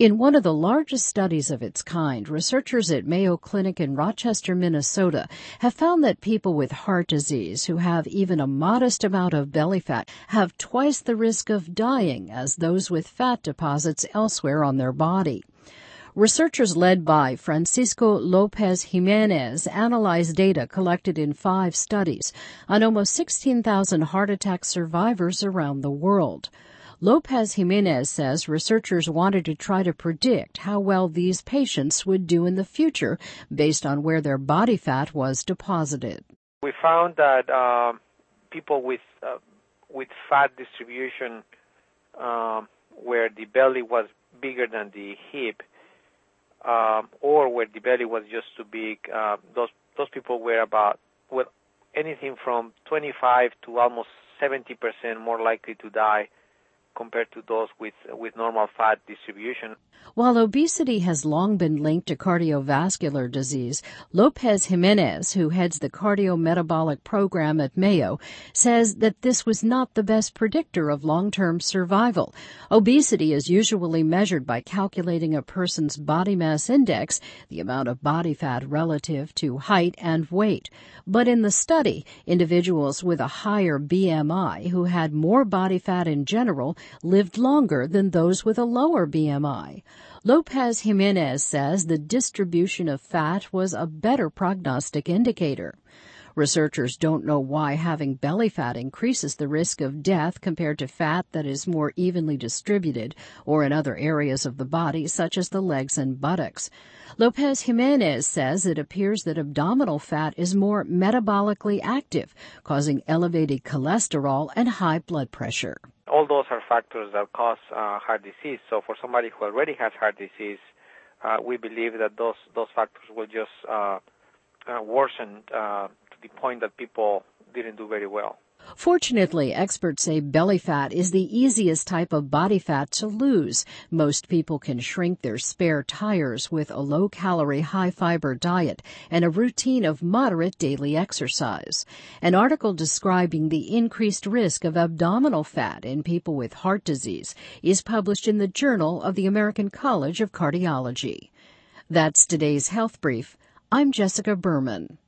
In one of the largest studies of its kind, researchers at Mayo Clinic in Rochester, Minnesota, have found that people with heart disease who have even a modest amount of belly fat have twice the risk of dying as those with fat deposits elsewhere on their body. Researchers led by Francisco Lopez Jimenez analyzed data collected in 5 studies on almost 16,000 heart attack survivors around the world. Lopez Jimenez says researchers wanted to try to predict how well these patients would do in the future based on where their body fat was deposited. We found that people with fat distribution where the belly was bigger than the hip, or where the belly was just too big, those people were anything from 25 to almost 70% more likely to die compared to those with normal fat distribution. While obesity has long been linked to cardiovascular disease, Lopez Jimenez, who heads the cardiometabolic program at Mayo, says that this was not the best predictor of long-term survival. Obesity is usually measured by calculating a person's body mass index, the amount of body fat relative to height and weight. But in the study, individuals with a higher BMI who had more body fat in general lived longer than those with a lower BMI. Lopez Jimenez says the distribution of fat was a better prognostic indicator. Researchers don't know why having belly fat increases the risk of death compared to fat that is more evenly distributed or in other areas of the body, such as the legs and buttocks. Lopez Jimenez says it appears that abdominal fat is more metabolically active, causing elevated cholesterol and high blood pressure. All those are factors that cause heart disease. So for somebody who already has heart disease, we believe that those factors will just worsen to the point that people didn't do very well. Fortunately, experts say belly fat is the easiest type of body fat to lose. Most people can shrink their spare tires with a low-calorie, high-fiber diet and a routine of moderate daily exercise. An article describing the increased risk of abdominal fat in people with heart disease is published in the Journal of the American College of Cardiology. That's today's Health Brief. I'm Jessica Berman.